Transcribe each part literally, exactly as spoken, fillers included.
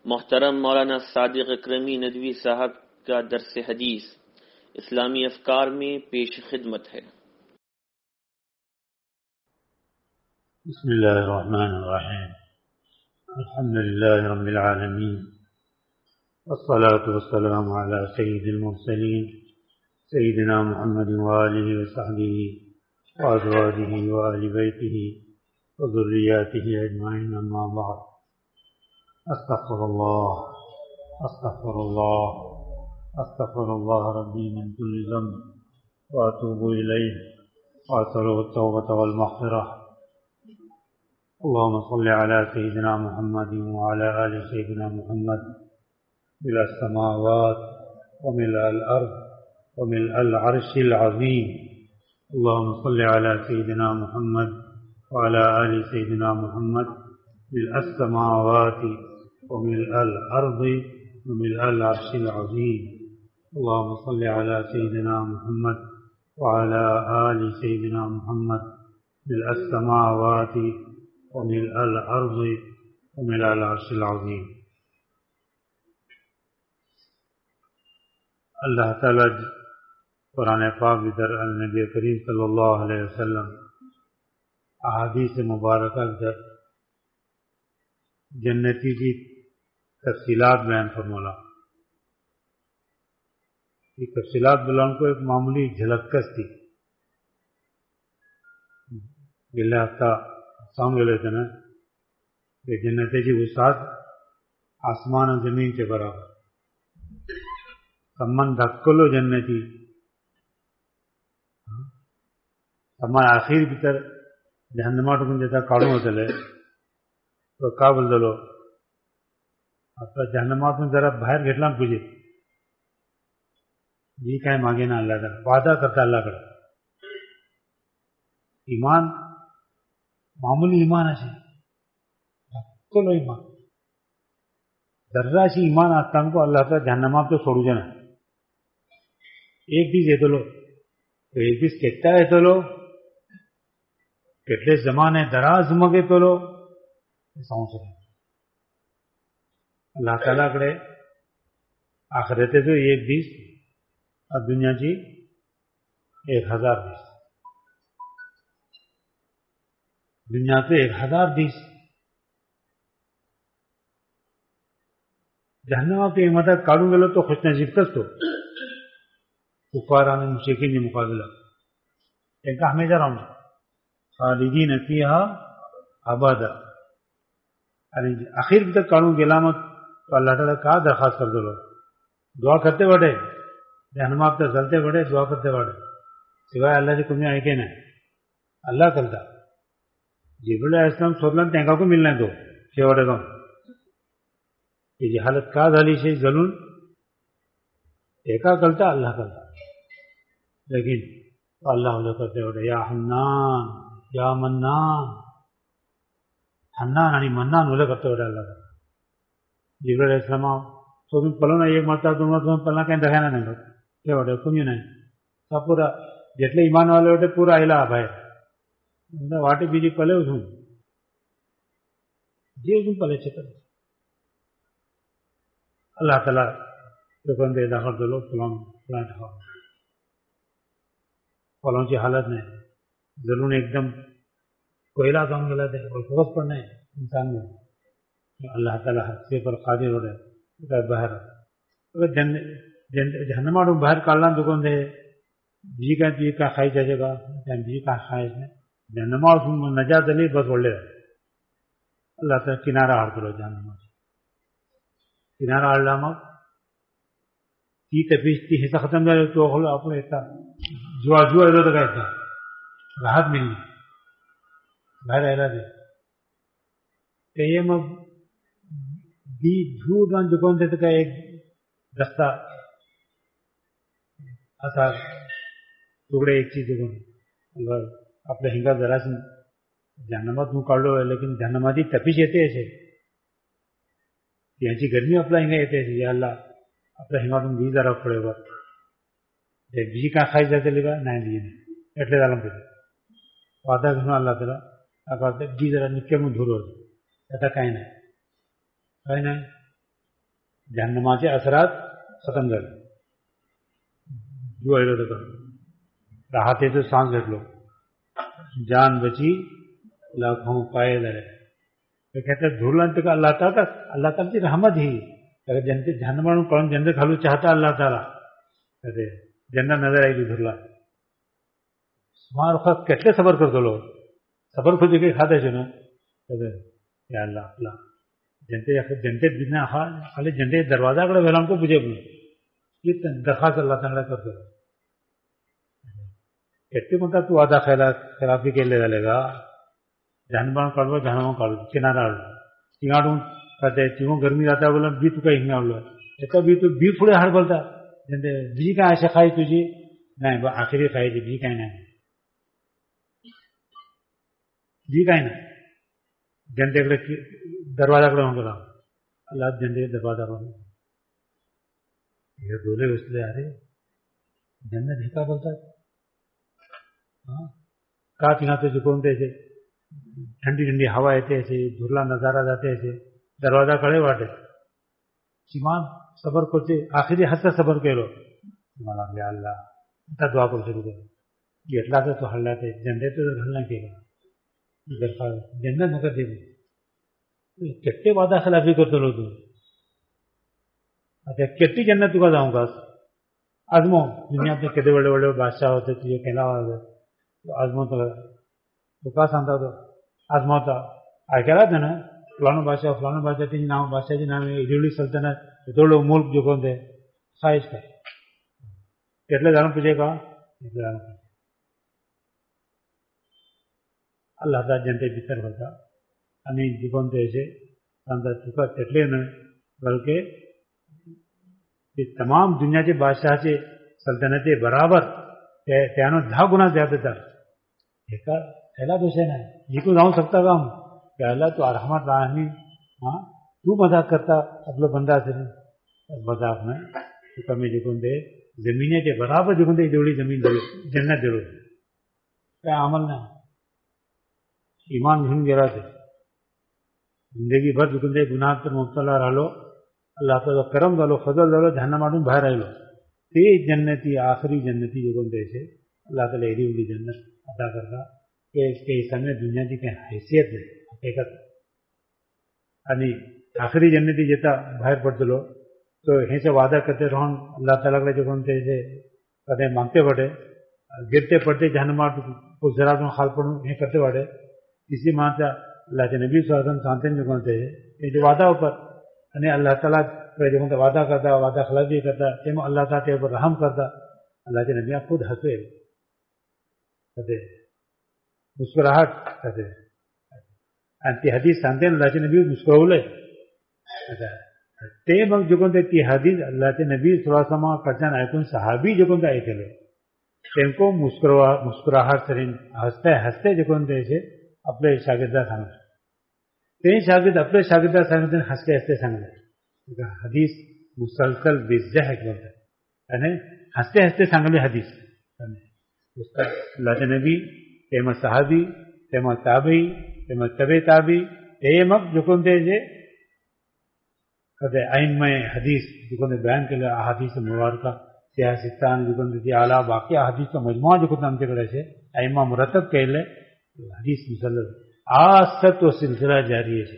محترم مولانا صادق اکرمی ندوی صاحب کا درس حدیث اسلامی افکار میں پیش خدمت ہے۔ بسم اللہ الرحمن الرحیم، الحمد للہ رب العالمین، والصلاة والسلام علی سید المرسلین سیدنا محمد وآلہ وصحبہ وازواجہ وآل بیتہ وذریاتہ اجمعین، اما بعد۔ استغفر اللہ استغفر اللہ استغفر اللہ ربی من کل ذنب واتوب الیہ واسألہ التوبۃ والمغفرہ۔ اللهم صل على سيدنا محمد وعلى آل سيدنا محمد ملء السماوات وملء الأرض وملء العرش العظيم۔ اللهم صل على سيدنا محمد وعلى آل سيدنا محمد ملء السماوات وملء الأرض وملء العرش العظيم۔ اللهم صل على سيدنا محمد وعلى آل سيدنا محمد ملء السماوات وملء الأرض وملء العرش العظيم۔ اللہ تعالیٰ قرآن پاک در النبی کریم صلی اللہ علیہ وسلم احادیث مبارکہ در جنتی کی تفصیلات بیان فرمولا۔ یہ تفصیلات بلان کو ایک معمولی جھلکس تھی گلہ ہفتہ سامنے لیتے نا کہ جنتی کی وسعت آسمان و زمین کے برابر سمن دھکلو جنتی سما آخر بھیتر جہنماٹ کن جیسا کاڑوں ہوتے لے تو کا بول دلو آپ جہنمات میں ذرا باہر گھٹنا پوچھے جی کہیں مانگے نا اللہ تعالیٰ وعدہ کرتا اللہ کرتا ایمان معمولی ایمان ہے چلو ایمان ذرہ سی ایمان آتا ہم کو اللہ تعالیٰ جہنمات تو چھوڑو جانا ایک دیز ہے تو لو ایک دیز کہتا ہے تو لو کتنے زمانے دراز مگے تو لو سمجھ رہے اللہ تعالیٰ کڑے آخرت تو ایک دیس اور دنیا کی ایک ہزار دیس دنیا تو ایک ہزار دیس جہنم کے مدد کاڑوں گے لو تو خوش نصیب کس تو کفاران مشرکین کے مقابلہ ان کا ہمیشہ رہوں خالدین فیہا ابدا۔ آخر تک کاڑوں کی علامت تو اللہ تعالیٰ کہا درخواست کر دو لوگ دعا کرتے بڑھے جہنم آپ تک چلتے بڑھے دعا کرتے بڑھے سوائے اللہ سے کمی آئے کہ نہیں اللہ کرتا جبریل علیہ السلام سوتلن تینکا کو ملنے دو شیوڑے گم یہ حالت کا دھالی سے ظلم ایکا کرتا اللہ کرتا لیکن اللہ علیہ کرتے بڑھے یا حنان یا منان حنان یعنی منان علیہ کرتے بڑھے اللہ کرتا جبریل علیہ السلام تو تم پلو نا ایک مرتا تم تمہیں پلنا کہیں دکھانا نہیں کرتا کیا بڑھے کم ہی نہیں سب پورا جتنے ایمان والے ہوتے پورا علا بھائی واٹے بیجی پلے اسوں جی اسوں پلے چکر اللہ تعالیٰ تو بندے داخل دلو پلان پلان ڈھاؤ پلوں کی حالت میں ضرور ایک دم کوئلہ کام غلط ہے اور فوس پڑنا ہے انسان میں اللہ تعالیٰ حصے پر قادر ہو رہے باہر اگر جہنم آٹھوں باہر کالنا دکان دے جی کا جی کا خواہش جائے گا جی کا خواہش میں جہنم آٹھوں نجات علی بس بول رہے اللہ تعالیٰ کنارہ ہار کرو جہنم کنارہ علامہ تی تپیس تی حصہ ختم جائے تو اپنے ایسا جوا جوا ادھر تک ایسا راحت ملنی باہر ایرا دے کہ یہ میں دی جھوٹ گان دکان دے تک ایک دستہ آثار ٹکڑے ایک چیز دکان اگر اپنے ہنگا ذرا سے جہنمات میں کر لو ہے لیکن جہنماتی تپیش ایتے ایسے یہاں چی گرمی اپنا ہنگا ایتے ایسے یا اللہ اپنا ہنگا تم دی ذرا پڑے گا جب بیجی کا خواہش جاتے لگا نہیں دیئے نہیں ایٹلے دالم پہ وعدہ کرنا اللہ تعالیٰ آپ جی ذرا نکے میں دھور ہو ایسا کہیں نہیں کہیں نہیں जहन्नमाचे असरात खतम झाले. जो ऐकत होता राहते तो सांस घेतलो, जान बची लाखों पाए दरे. तो कहते धुरलंत का अल्लाह ताला अल्लाह ताला की रहमत ही अगर जनते जहन्नम कौन जन्नत खालू चाहता अल्लाह ताला कहते जन्नत नजर आएगी धुरला. તમારો વખત કેટલે સબર કરતો લો સબર ખુદી કઈ ખાતે છે ને કહે યા અલ્લાહ અલ્લાહ જનતે જનતે દિના ખાલી જનતે દરવાજા આગળ વહેલા को પૂછે બોલે ये दरखास्त अल्लाह ताला करतो. કેટલી મોટા તું આદા ખેલા ખરાબી કે લે લેગા જાનબાણ કાઢવો જાનવા કાઢવો કિનારા તિંગાડું कहते क्यों गर्मी आता बोला बी तू काही हिंगावलं एका बी तू बी पुढे हाड बोलता जनते बी काय अशा खाई तुझी नाही बा आखिरी खायची बी काय नाही बी काय नाही जनतेकडे दरवाजाकडे होऊन गेला अल्लाह जनते दरवाजा हे डोले बसले अरे जन्नत हे का बोलतात का तिना तो जिंकून द्यायचे ठंडी ठंडी हवा येते असे धुरला नजारा जाते असे दरवाजा कडे वाटे किमान सबर करते आखिरी हद्द सबर केलो मला अल्लाह आता दुआ करू सुरू केलं घेतला तर तो हल्ला ते जनतेचं जर हल्ला केला जन्नत नका दे केट्टे वादा खिलाफी करतो तू आता केट्टी जन्नत तुका जाऊ का आजमो दुनियातले केदे व्हडले व्हडले बादशाह होते तुझे केला आजमवता तुका सांगता तो आजमावता ऐकायला ना फलाणो बादशाह फलाणो बादशाह त्याची नाव बादशाची नावे इजवली सल्तनत थोडं मुल्क जिंकून दे खायच काय तेटले जाणून तुझे का तेटले जाणून अल्लाह ताला जनते भितर करता आनी जिंकून द्यायचे सांगता तुका तेटले न्हय बल्कि तमाम दुनियाचे बादशाहाचे सल्तनते बराबर त्यानं दहा गुणा ज्यादा देतात एका त्याला विषय नाही जिंकून जाऊ शकता का त्याला तू रहमत राहणी हां तू मजाक करता आपलं बंदा असेल मजाक नाही तू कमी जिंकून दे जमिनीचे बराबर जिंकून दे जेवढी जमीन दिली जन्नत दिलो काय अमल नाही इमान घेऊन गेला ते जिंदगी भर जिंकून दे गुन्हात तर मुबतला राहिलो अल्लाह ताला करम झालो फजल झालो जहन्नमातून बाहेर राहिलो ते जन्नती आखरी जन्नती जिंकून द्यायचे अल्लाह ताला एवढी एवढी जन्नत अदा करता કે કે समय दुनियाची काही हैसियत नाही हकीकत आणि आखरी जन्नती जेता बाहेर पडतलो तो हेचे वादा करते राहून अल्लाह तालाकडे जिंकून त्याचे कधी मागते पडे गिरते पडते जहन्नमात को जरा जो हाल पडून हे करते वाटे इसी मानता अल्लाहचे नबी सल्लल्लाहु सांगते जिंकून त्याचे वादा ऊपर અને અલ્લાહ તાલા જેમાં વાદા કરતા વાદા ખિલાફી કરતા તેમાં અલ્લાહ તાલા તે ઉપર રહમ કરતા અલ્લાહ જે નબી ખુદ હસે કદે મુસ્કરાહટ કદે અને તે હદીસ सांगते अल्लाह जे नबी मुस्कुरावले ते मग जिंकून ते ती हदीस अल्लाह जे नबी सल्लल्लाहु अलैहि वसल्लम कडच्यान ऐकून सहाबी जिंकून ते ऐकले तेमको मुस्कुरा मुस्कुराहट करीन हसते हसते जिंकून द्यायचे आपले शागिर्दा सांगले ते शागिर्द अपने शागिर्दा सांगते हंसते हंसते सांगले हदीस मुसलसल बेजहक बोलतात आणि हंसते हंसते सांगले हदीस अल्लाह नबी तेव्हा सहाबी तेव्हा ताबी तेव्हा तबे ताबी ते मग जिंकून द्यायचे कधी ऐनमय हदीस जिंकून बयान केलं अहादीस मुबारका त्या सित्तान जिंकून त्याची आला बाकी अहादीसचा मजमुआ जिंकून आमच्याकडे असे ऐमा मुरतब केले हदीस मुसलसल आज तक तो सिलसिला जारी है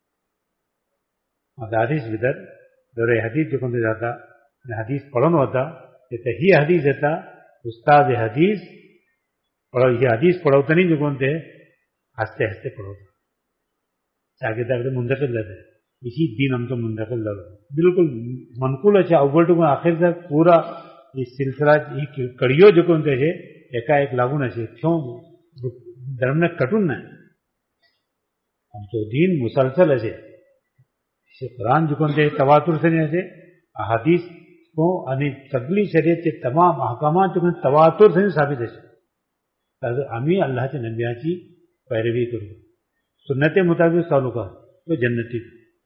हदीस विदर दरे हदीस जो कोणते जाता हदीस पढ़न होता ते ही हदीस येता उस्ताद हदीस पढ़ो ही हदीस पढ़वतानी जो कोणते हसते हसते पढ़वता शागिर्दाकडे मुंडकच जाते इसी दिन आमचं मुंडकच झालं बिलकुल मनकुल अशा अवघड अखेरचा पूरा ही सिलसिला ही कडियो जो कोणते हे एका एक लागून असे ठेवून दरम्यान कटून नाही आमचं दीन मुसलसल असे कुरान जिंकून ते तवातुर सनी असे हदीस को आणि सगळी शरीयतचे तमाम अहकामात जिंकून तवातुर सनी साबित असे तर आम्ही अल्लाहच्या नबियाची पैरवी करू सुन्नते मुताबिक चालू का तो जन्नती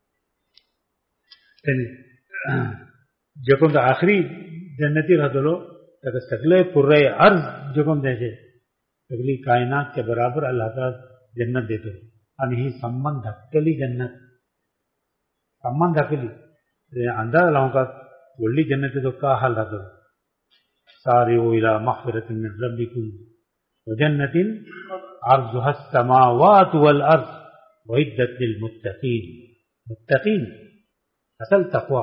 जिंकून आखरी जन्नती राहतो तर सगळे पुरे अर्ज जिंकून द्यायचे सगळी कायनातच्या बराबर अल्लाह ताला जन्नत देतो आणि ही संबंध धाकली जन्नत संबंध धाकली اندازہ لاؤں کا ولی جنت تو کا حال رہتا سارعوا الى مغفرۃ من ربکم وجنۃ عرضها السماوات والارض وعدت للمتقین. متقین اصل تقوی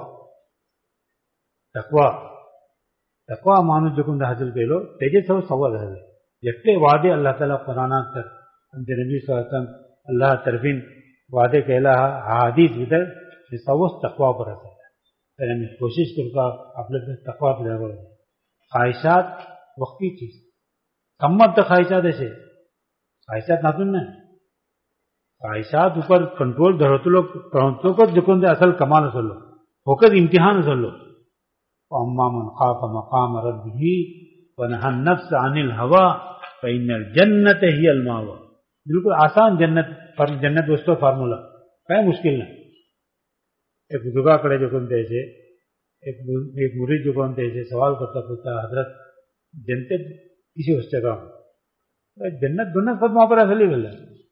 تقوی تقوی مانو جکن حاصل کہلو تیجے سو سوال ہے جتنے وعدے اللہ تعالیٰ قرآن کر نبی صلی اللہ علیہ وسلم اللہ طرفین وعدے کہلا حدیث بدر سوس تقوی پر ہے. یعنی کوشش کرتا اپنے تقوی پر خواہشات وقتی چیز کمت تک خواہشات ایسے خواہشات ناتن نہیں خواہشات اوپر کنٹرول دھرتو لوگ پرنتو کو جکن دے اصل کمال اصل لو ہوکر امتحان اصل لو. واما من خاف مقام ربه ونهى النفس عن الهوى فإن الجنة هي المأوى. بالکل آسان جنت پر جنت دوستو فارمولا کہیں مشکل نہیں. ایک بزرگا کڑے جو کون تھے ایک ایک مرید جو کون تھے سوال کرتا پوچھتا حضرت جنت کسی اس جگہ جنت دونوں قدموں پر اصلی گل ہے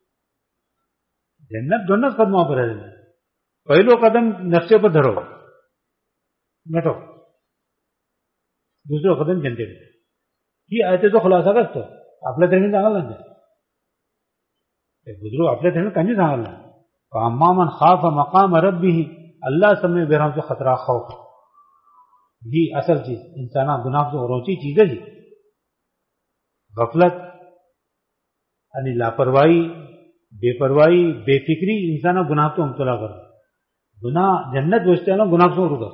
جنت دونوں قدموں پر ہے. پہلو قدم نفسے پر دھرو بیٹھو دوسرے قدم جنتے کی آیتے تو خلاصہ کرتا आपल्या तऱ्हेने सांगाल ना बुजुर्ग आपल्या तऱ्हेने काही सांगाल ना अम्मा मन खाफ मकाम रब्बिही अल्लाह समय बेराम से खतरा खौफ ही असल चीज इंसाना गुनाह से रोची चीज है गफलत आणि लापरवाही बेपरवाही बेफिक्री इंसाना गुनाह तो मुबतला कर गुनाह जन्नत गोष्टीला गुनाह से रुक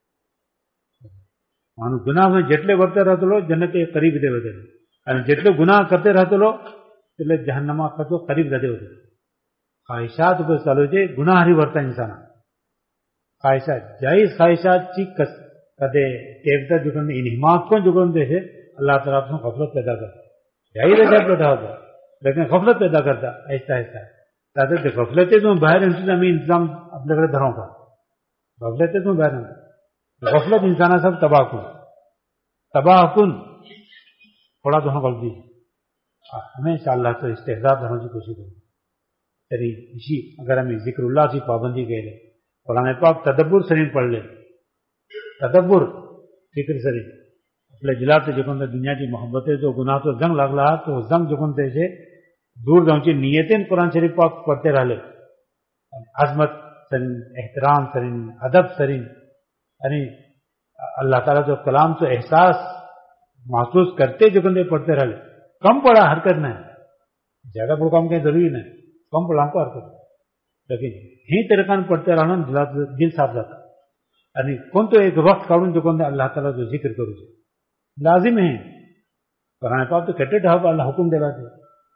माणूस गुनाह में जेटले वर्ते रहतो जन्नत के करीब दे होते અને જેટલો ગુનાહ કરતે રહેતો એટલે જહન્નમમાં કતો કરીબ રહેતો હતો. ખ્વાહિશાત ઉપર ચાલુ છે ગુનાહરી વર્તા ઇન્સાન ખ્વાહિશાત જાયઝ ખ્વાહિશાત ચી કદે ટેકતા જુકન ઇનહિમાત को जुकन दे છે अल्लाह ताला अपने गफलत पैदा करता जाहिर है पैदा होता लेकिन गफलत पैदा करता ऐसा ऐसा ताकि गफलत है तो बाहर इंतजामी इंतजाम अपने घर धरों का गफलत है तो बाहर गफलत इंसान सब तबाह कुन तबाह कुन थोड़ा दोनों गलती हमेशा अल्लाह तो इस्तेहज़ार करने की कोशिश करें. तेरी इसी अगर हमें जिक्रुल्लाह की पाबंदी कह ले कुरान पाक तदब्बुर शरीफ पढ़ ले तदब्बुर जिक्र शरीफ अपने जिला से जो दुनिया की मोहब्बत है जो गुनाह तो जंग लग रहा तो जंग जो से दूर जाऊँ नीयतें कुरान शरीफ पाक पढ़ते रह ले अजमत सरीन एहतराम सरीन अदब सरीन यानी अल्लाह ताला जो कलाम से एहसास महसूस करते जो बंदे पढ़ते रहे कम पढ़ा हरकत नहीं ज्यादा पढ़ काम कहीं जरूरी नहीं कम पढ़ा हमको हरकत लेकिन ही तरीका पढ़ते रहना दिल साफ जाता यानी कौन तो एक वक्त काढून जो कोणते अल्लाह ताला जो जिक्र करू लाजिम है कुरान पाक तो कहते ढाब अल्लाह हुक्म देला थे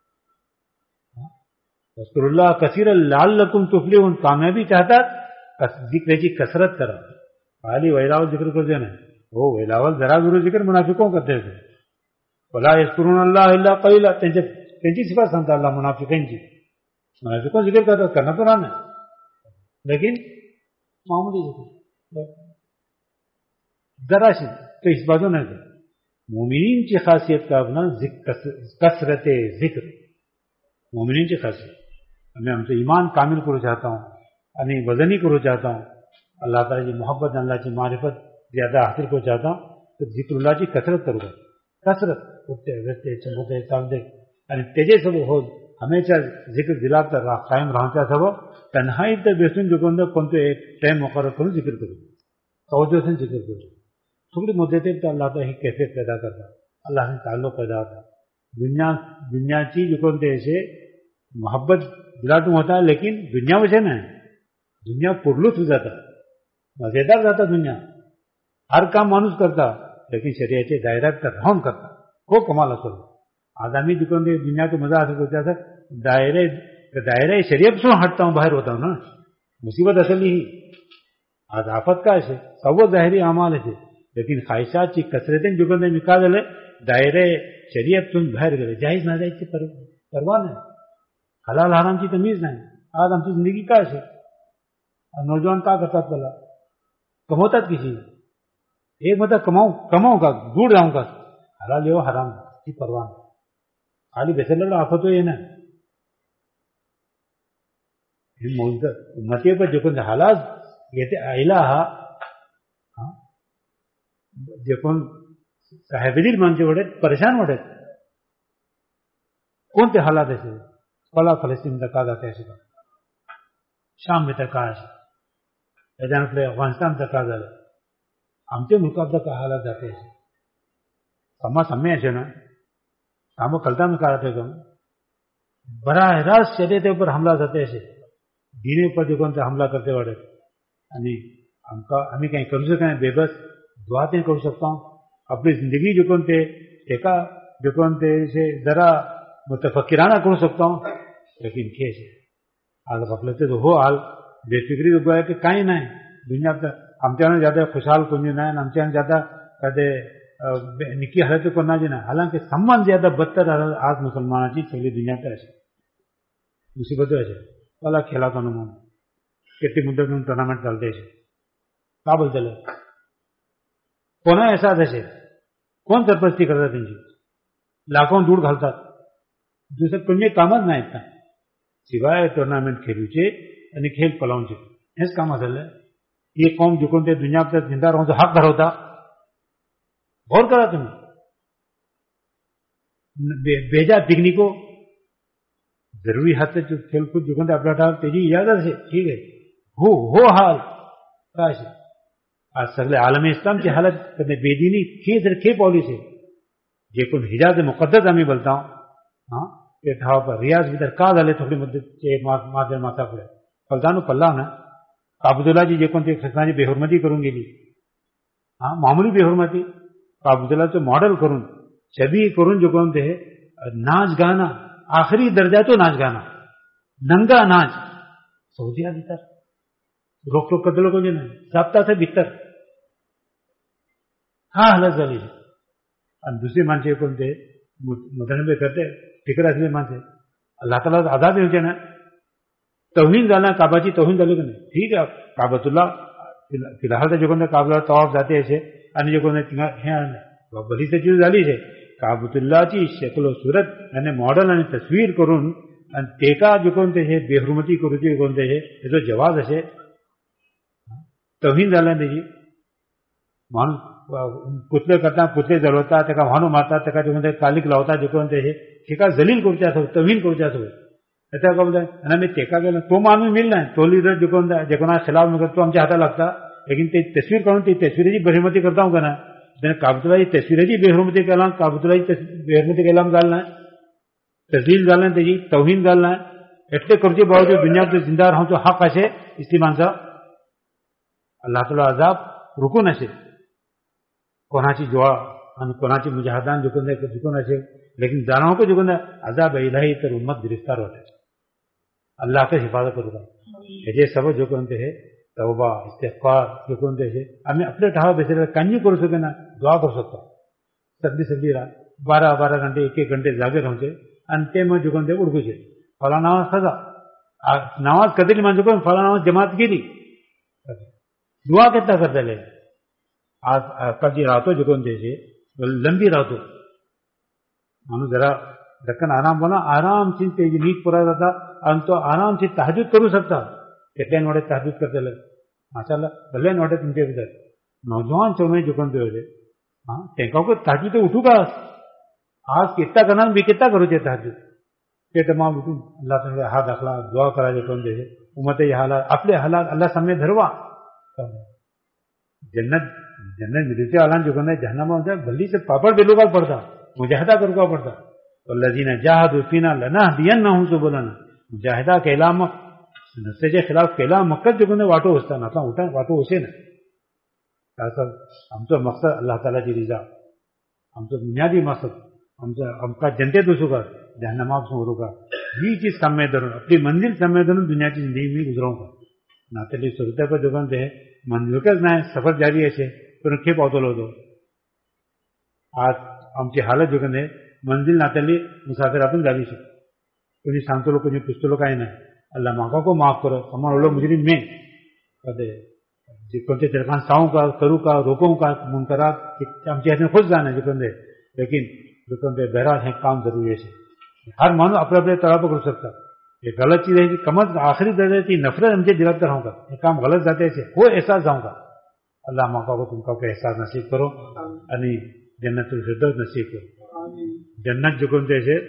वज़कुरुल्लाह कसीरन लअल्लकुम तुफ्लिहून कामयाबी चाहता जिक्र की कसरत करा खाली वैराव जिक्र कर देना वो वेलावल जरा जरूर जिक्र मुनाफिकों करते थे वला यज़कुरुन अल्लाह इल्ला क़लीला त्यांची त्यांची सिफत सांगता अल्लाह मुनाफिकांची मुनाफिकों जिक्र करता करना तो रान है लेकिन मामूली जिक्र जरा सी तो इस बाजू नहीं थे मोमिनीन की खासियत का अपना कसरत जिक्र मोमिनीन की खासियत मैं हमसे ईमान कामिल करू चाहता हूँ आणि वजनी करू चाहता हूँ अल्लाह ताला की मोहब्बत अल्लाह की मारिफत ज्यादा हासिल को चाहता हूँ तो जिक्रुल्लाह की कसरत करूँगा कसरत उठते बैठते चलते चालते आणि तेजे सब हो हमेशा जिक्र दिलाता रहा कायम राहता सब तन्हाई तर बेसून जो कोणते एक टाइम मुकर्रर करून जिक्र करू तवज्जो से जिक्र करू थोड़ी मुद्दत तो अल्लाह ताला ही कैफियत पैदा करता अल्लाह से ताल्लुक पैदा होता दुनिया दुनिया की जो कोणते ऐसे मोहब्बत दिलातून होता लेकिन दुनिया वैसे नहीं दुनिया पुरलूच हो जाता मजेदार जाता दुनिया हर काम माणूस करता लेकिन शरीयत दायरा तर राहून करता खूप कमाल असतो आज आम्ही दुकान दुनिया को मजा असं होता था दायरे दायरे शरीयत से हटता हूँ बाहर होता हूँ ना मुसीबत असली ही आज आफत का है सब जाहिरी अमाल है लेकिन ख्वाहिशात की कसरतें दुकान निकाल दिले दायरे शरीयत तुम बाहर गेले जाहीज ना जायची परवा नाही हलाल हरामची तमीज नाही आज आमची जिंदगी काय असे नौजवान का करतात त्याला कमवतात किसी एक मतलब कमाऊ कमाऊ का दूर जाऊं का हलाल हो हराम की परवाह खाली बेसलेला आफत हो ये ना उम्मती पर जो हलाल येते आईला हा जे कोण साहेबदील माणसे वाटत परेशान वाटत कोणते हालात असे कोला फलस्तीन का जाते असे शाम में का असे त्याच्यानंतर अफगाणिस्तानचं का झालं आमच्या मुलकातलं का हालात जाते असे समा समय असे ना कामं कलता में कराते कम बराह रास्त शरीयत ऊपर हमला जाते असे दीने पर जो कोणते हमला करते वाटत आणि आमका आम्ही काही करू शकत नाही बेबस दुआ ते करू शकतो आपली जिंदगी जो कोणते एका जो कोणते से जरा मुतफक्किराना करू शकतो लेकिन खेस आज आपलं ते हो हाल बेफिक्री उभं आहे की काही नाही दुनियात आमच्यानं ज्यादा खुशाल कोणी नाही आणि आमच्यानं ज्यादा कधी निकी हालत कोणाची नाही हालांकि सम्मान ज्यादा बदतर आज मुसलमानाची सगळी दुनियात असे मुसीबत असे मला खेळाचा अनुभव किती मुद्दत म्हणून टुर्नामेंट चालते असे का बोलतले कोणा असाच असे कोण सरपस्ती करतात त्यांची लाखों दूर घालतात दुसरं कोणी कामच नाहीत ना शिवाय टुर्नामेंट खेळूचे आणि खेळ पलावचे हेच काम झालं हे कौम जिंकून ते दुनियात जिंदा राहून हक धरवता गौर करा तुम्ही बेजा पिकनिको जरूरी हाथ से खेलकूद जिंकून आपला ठाव त्याची इजाजत आहे ठीक आहे हो हो हाल काय आज सगळे आलमी इस्लामची हालत कधी बेदीनी खे जर खे पावली से जे कोण हिजाज मुकद्दस आम्ही बोलता हां ते ठाव पर रियाज भीतर का झाले थोडी मुद्दतचे माझ्या माथापुढे फलतानो पल्ला ना काबुदुल्लाची जे कोणती खसनाची बेहुरमती करून गेली हां मामूली बेहुरमती काबुदुल्लाचं मॉडेल करून छबी करून जो कोणते नाच गाना आखरी दर्जा तो नाच गाना नंगा नाच सऊदिया भीतर रोक टोक करते लोगों ने साप्ताह से भीतर हा हालत झाली आणि दुसरी माणसे कोणते मुतनबे करते फिकर असलेले माणसे अल्लाह ताला आजाद होते ना तौहीन झाला काबाची तौहीन झाली की नाही ठीक आहे काबतुल्ला फिलहाल तर जे कोणते काबला तवाफ जाते असे आणि जे कोणते हे बरीच चीज झाली आहे काबतुल्लाची शकलो सुरत आणि मॉडेल आणि तस्वीर करून आणि तेका जे कोणते हे बेहुरमती करूचे कोणते हे त्याचा जवाब असे तौहीन झाला त्याची माणूस पुतळे करता पुतळे जळवता त्याका वाहनो मारतात त्याका जे कोणते कालिक लावता जे कोणते हे तेका जलील करूचे असो तौहीन करूचे असो त्याचा का बोलता आणि आम्ही तेका गेलो तो माणूस मिळला नाही तो लिडर जे कोणता जे कोणा खिलाफ नका तो आमच्या हातात लागता लेकिन ते तस्वीर काढून ती तस्वीरेची बेहुरमती करता हूं का ना त्याने काबतुल्लाची तस्वीरेची बेहुरमती केला काबतुल्लाची बेहुरमती केला घालना तस्लील घालना त्याची तौहीन घालना एटले करचे बावजूद दुनियात जिंदा राहून हक असे इस्ती माणसं अल्लाह ताला अजाब रुकून असेल कोणाची ज्वाळा आणि कोणाची मुजाहिदान झुकून झुकून असेल लेकिन जानाओं को झुकून अजाब इलाही तर उम्मत गिरफ्तार होते अल्लाह के हिफाजत करूगा हे सब झुकून ते हे तौबा इस्तिगफार झुकून ते हे आम्ही आपल्या ठावा बेसेला कांजी करू शके ना दुआ करू शकतो सर्दी सर्दी रात बारा बारा घंटे एक एक घंटे जागे राहूचे आणि ते मग झुकून ते उडकूचे फला नावाज सजा नावाज कधीली माणसं पण फला नावाज जमात गेली दुआ कितना करता आज कधी राहतो झुकून त्याचे लंबी राहतो माणूस जरा दक्कन आराम बना आरामची त्याची नीट पुरा जाता आणि तो आरामची तहजूद करू शकता કેટલાને વાડે તહજુદ કરતે લે માશાઅલ્લાહ ભલે વાડે तुमचे भीतर नौजवान चौमे झुकन दे होते हाँ तेका को तहजूद तो उठू का आज कितना करना भी कितना करू ते तहजूद ते तमाम उठून अल्लाह ताला हात दाखला दुआ करा झुकन दे उम्मत ये हालात आपले हालात अल्लाह सामने धरवा जन्नत जन्नत मिलते आलान झुकन जहन्नम में भली से पापड़ बेलूगा पड़ता मुजाहिदा करूगा पड़ता वल्लज़ीना जाहदू फीना लनहदियन्नहुम सुबुलना मुजाहिदा केला मग नसल्याच्या खिलाफ केला मक्कत जिंकून वाटो असताना आता उठा वाटो असे ना असं आमचं मकसद अल्लाह तालाची रिजा आमचं बुनियादी मकसद आमचं आमका जनतेत असू का जहन्नमापासून उरू का ही चीज साम्य धरून आपली मंजिल साम्य धरून दुनियाची जिंदगी मी गुजरावू का नातेली सुरत्या पर दुकान ते मंजिलकच नाही सफर जारी असे पण खेप पावतलो होतो आज आमची हालत जिंकून मंजिल नातेली मुसाफिरातून झाली शक कोणी सांगतो कोणी पुसतो काही नाही अल्लाह माका को माफ करो हमारा लोग मुजरिम में कहते जिकोते तरखान साऊं का करू का रोकूं का मुनकरात आमच्या हातून खुश जाणं जिकोते लेकिन जिकोते बहरहाल हे काम जरूरी है हर मानव अपने अपने तरह पर कर सकता ये गलत चीज है कि कमत आखिरी दर्जे की नफरत हमसे दिलाता रहूंगा ये काम गलत जाते से हो एहसास जाऊंगा اللہ موقع کو تم کو احساس نصیب کرو یعنی جنت الفردوس نصیب کرو جنت جو کنتے سے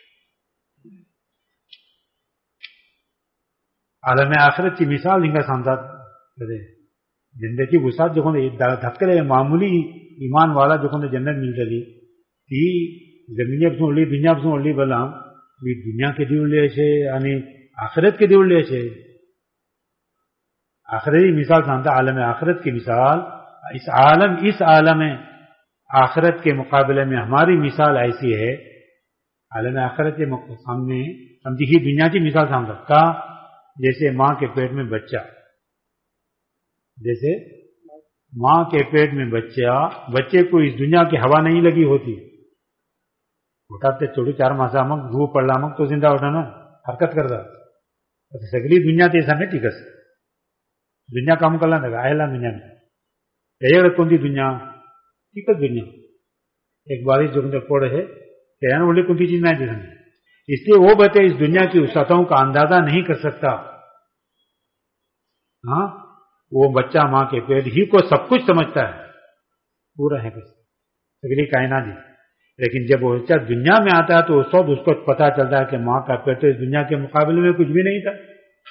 عالم آخرت کی مثال ان کا سامنا کرے زندگی وسعت جو دھکے معمولی ایمان والا جو جنت مل چلی تی زمینی اب سن لی دنیا اب سن لی بلا دنیا کے دیول لے سے یعنی آخرت کے دیول لے سے آخرتی مثال سامتا عالم آخرت کی مثال اس عالم اس عالم آخرت کے مقابلے میں ہماری مثال ایسی ہے عالم آخرت کے سامنے ہم ہی دنیا کی مثال سامتا کا جیسے ماں کے پیٹ میں بچہ جیسے ماں کے پیٹ میں بچہ بچے کو اس دنیا کی ہوا نہیں لگی ہوتی اٹھاتے چھوٹی چار ماسا مگ گو پڑلا مگ تو زندہ اٹھانا حرکت کرتا سگلی دنیا تے ایسا نہیں ٹھیک دنیا کام کرنا لگا آئے دنیا میں یہ کون سی دنیا ٹھیک ہے دنیا ایک بارش جو پڑ ہے کہنا بولے کون سی چیز نہیں دیکھنا اس لیے وہ بچے اس دنیا کی وسعتوں کا اندازہ نہیں کر سکتا ہاں وہ بچہ ماں کے پیٹ ہی کو سب کچھ سمجھتا ہے پورا ہے سگلی کائنات دی لیکن جب وہ بچہ دنیا میں آتا ہے تو اس وقت اس کو پتا چلتا ہے کہ ماں کا پیٹ اس دنیا کے مقابلے میں کچھ بھی نہیں تھا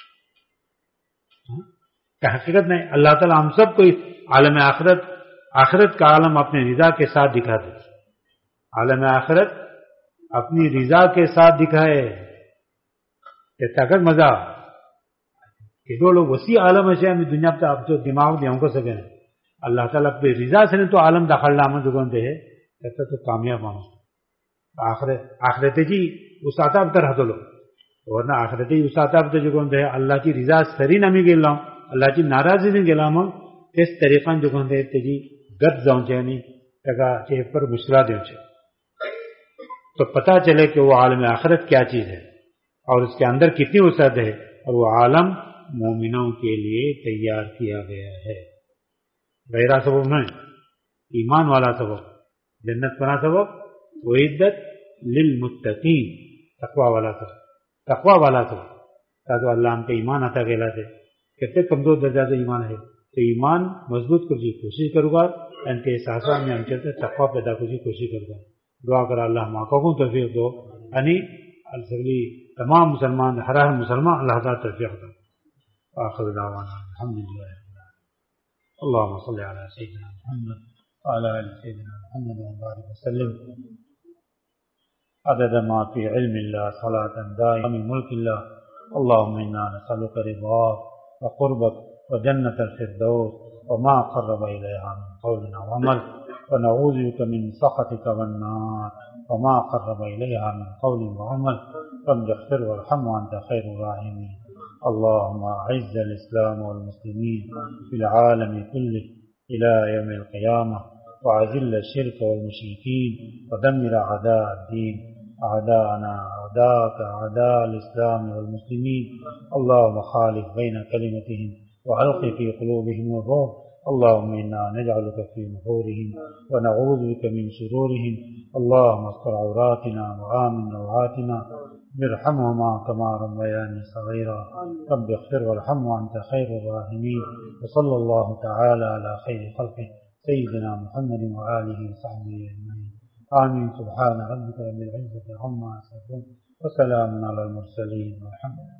کہ حقیقت نہیں اللہ تعالیٰ ہم سب کو عالم آخرت آخرت کا عالم اپنے رضا کے ساتھ دکھا دے عالم آخرت اپنی رضا کے ساتھ دکھائے یہ طاقت مزہ کہ دو لوگ وسیع عالم ہے ہمیں دنیا پہ آپ جو دماغ دے ہم کو سکیں اللہ تعالیٰ اپنی رضا سے تو عالم داخل نامہ جو دے ہے کہتا تو کامیاب ہوں آخرت آخرت جی اس آتا اب تر ہتو لو ورنہ آخرت جی اس آتا اب جو ہے اللہ کی رضا سری نمی گیل ہوں اللہ کی ناراضی نہیں گیلا ہوں اس طریقہ جو ہے تیجی گد جاؤں چاہے نہیں تکا چاہے پر مشکلات دوں چاہے تو پتہ چلے کہ وہ عالم آخرت کیا چیز ہے اور اس کے اندر کتنی وسعت ہے اور وہ عالم مومنوں کے لیے تیار کیا گیا ہے غیرہ سبب نہیں ایمان والا سبب جنت بنا سبب وعدت للمتقین تقوی والا سبب تقوی والا سبب تاکہ اللہ ہم کے ایمان عطا کہلاتے کتنے کمزور درجہ سے ایمان ہے تو ایمان مضبوط کرنے کی کوشش کروں گا ان کے احساسات میں ہم چلتے تقوی پیدا کرنے کی کوشش کروں گا دعا کر اللہ ہم آقا کو توفیق دو یعنی السلی تمام مسلمان ہر ہر مسلمان اللہ تعالیٰ توفیق دو آخر دعوانا الحمدللہ اللهم صل على سيدنا محمد وعلى آل سيدنا محمد وبارك وسلم عدد ما في علم الله صلاة دائمة من ملك الله اللهم إنا نسألك رضاك وقربك وجنة الفردوس وما قرب إليها من قول وعمل ونعوذ بك من سخطك والنار وما قرب إليها من قول وعمل رب اغفر وارحم وأنت خير الراحمين اللهم أعز الإسلام والمسلمين في العالم كله إلى يوم القيامة وأذل الشرك والمشركين ودمر أعداء الدين أعداءنا أعداءك أعداء الإسلام والمسلمين اللهم خالف بين كلمتهم وألق في قلوبهم الرعب اللهم إنا نجعلك في نحورهم ونعوذ بك من شرورهم اللهم استر عوراتنا وآمن روعاتنا ارحمهما كما ربياني صغيرا رب اغفر وارحم وأنت خير الراحمين وصلى الله تعالى على خير خلقه سيدنا محمد وآله وصحبه أجمعين آمين سبحان ربك رب العزة عما يصفون وسلام على المرسلين والحمد لله.